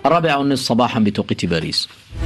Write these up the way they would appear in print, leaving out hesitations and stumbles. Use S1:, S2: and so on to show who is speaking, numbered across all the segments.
S1: 4:30 صباحا بتوقيت باريس.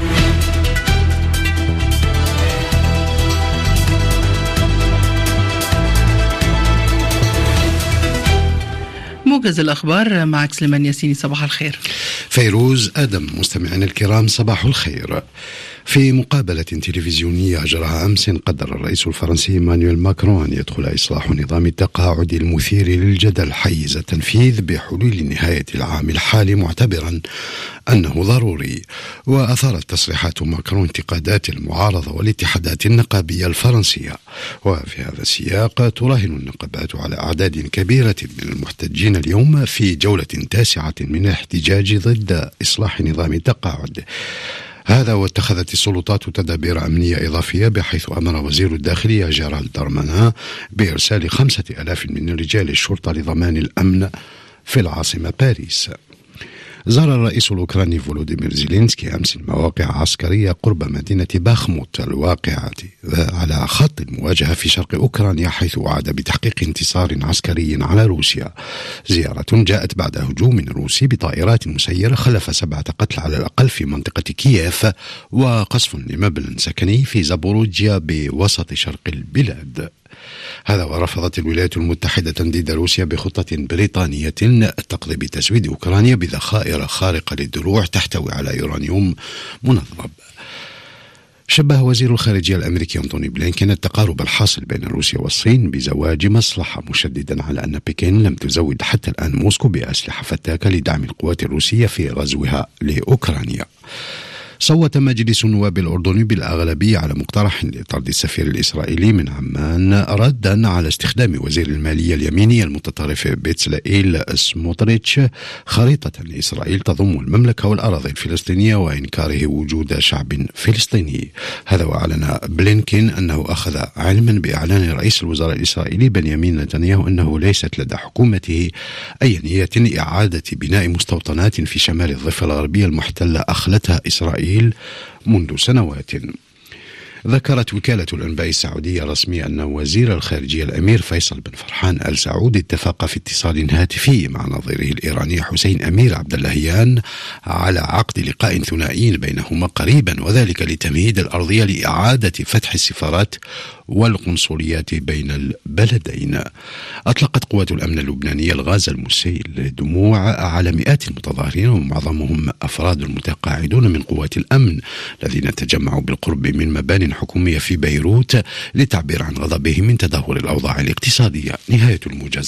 S2: موجز الأخبار معك سليمان ياسيني. صباح الخير.
S3: فيروز آدم. مستمعينا الكرام صباح الخير. في مقابلة تلفزيونية أجراها أمس قدر الرئيس الفرنسي إيمانويل ماكرون أن يدخل إصلاح نظام التقاعد المثير للجدل حيز التنفيذ بحلول نهاية العام الحالي، معتبرا أنه ضروري. وأثارت تصريحات ماكرون انتقادات المعارضة والاتحادات النقابية الفرنسية. وفي هذا السياق تراهن النقابات على أعداد كبيرة من المحتجين اليوم في جولة 9 من الاحتجاج ضد إصلاح نظام التقاعد هذا. واتخذت السلطات تدابير أمنية إضافية، بحيث أمر وزير الداخلية جيرالد دارمانان بإرسال 5,000 من رجال الشرطة لضمان الأمن في العاصمة باريس. زار الرئيس الأوكراني فولوديمير زيلينسكي أمس المواقع عسكرية قرب مدينة باخموت الواقعة على خط المواجهة في شرق أوكرانيا، حيث وعد بتحقيق انتصار عسكري على روسيا. زيارة جاءت بعد هجوم روسي بطائرات مسيرة خلف 7 قتلى على الأقل في منطقة كييف، وقصف لمبنى سكني في زابوروجيا بوسط شرق البلاد. هذا ورفضت الولايات المتحدة تنديد روسيا بخطة بريطانية تقضي بتزويد أوكرانيا بذخائر خارقة للدروع تحتوي على يورانيوم منظم. شبه وزير الخارجية الأمريكي أنتوني بلينكين التقارب الحاصل بين روسيا والصين بزواج مصلحة، مشددا على أن بكين لم تزود حتى الآن موسكو بأسلحة فتاكة لدعم القوات الروسية في غزوها لأوكرانيا. صوت مجلس النواب الأردني بالأغلبية على مقترح لطرد السفير الإسرائيلي من عمان، ردا على استخدام وزير المالية اليميني المتطرف بيتسلائيل سموتريتش خريطة لإسرائيل تضم المملكة والأراضي الفلسطينية، وإنكاره وجود شعب فلسطيني. هذا وأعلن بلينكين أنه أخذ علما بإعلان رئيس الوزراء الإسرائيلي بنيامين نتنياهو أنه ليست لدى حكومته أي نية إعادة بناء مستوطنات في شمال الضفة الغربية المحتلة أخلتها إسرائيل منذ سنوات. ذكرت وكالة الأنباء السعودية الرسمية أن وزير الخارجية الأمير فيصل بن فرحان آل سعود اتفق في اتصال هاتفي مع نظيره الإيراني حسين أمير عبد اللهيان على عقد لقاء ثنائي بينهما قريبا، وذلك لتمهيد الأرضية لإعادة فتح السفارات والقنصليات بين البلدين. أطلقت قوات الأمن اللبنانية الغاز المسيل للدموع على مئات المتظاهرين، ومعظمهم أفراد المتقاعدون من قوات الأمن الذين تجمعوا بالقرب من مبان حكومية في بيروت للتعبير عن غضبهم من تدهور الأوضاع الاقتصادية. نهاية الموجز.